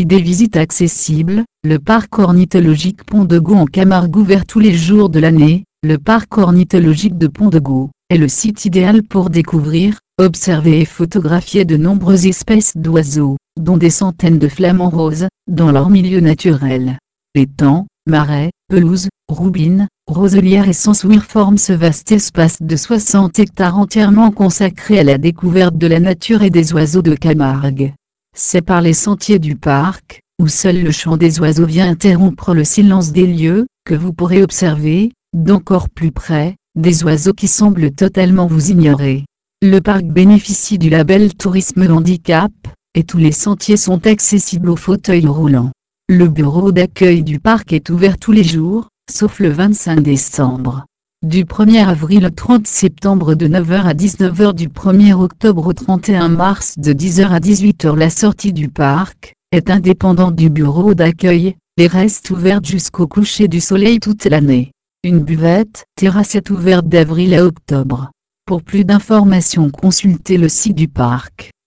Idée visite accessible, le parc ornithologique Pont-de-Gaux en Camargue ouvert tous les jours de l'année. Le parc ornithologique de Pont-de-Gaux est le site idéal pour découvrir, observer et photographier de nombreuses espèces d'oiseaux, dont des centaines de flamants roses, dans leur milieu naturel. Étangs, marais, pelouses, roubines, roselières et sensouires forment ce vaste espace de 60 hectares entièrement consacré à la découverte de la nature et des oiseaux de Camargue. C'est par les sentiers du parc, où seul le chant des oiseaux vient interrompre le silence des lieux, que vous pourrez observer, d'encore plus près, des oiseaux qui semblent totalement vous ignorer. Le parc bénéficie du label Tourisme Handicap, et tous les sentiers sont accessibles aux fauteuils roulants. Le bureau d'accueil du parc est ouvert tous les jours, sauf le 25 décembre. Du 1er avril au 30 septembre de 9h à 19h, du 1er octobre au 31 mars de 10h à 18h. La sortie du parc est indépendante du bureau d'accueil, et reste ouverte jusqu'au coucher du soleil toute l'année. Une buvette terrasse est ouverte d'avril à octobre. Pour plus d'informations, consultez le site du parc.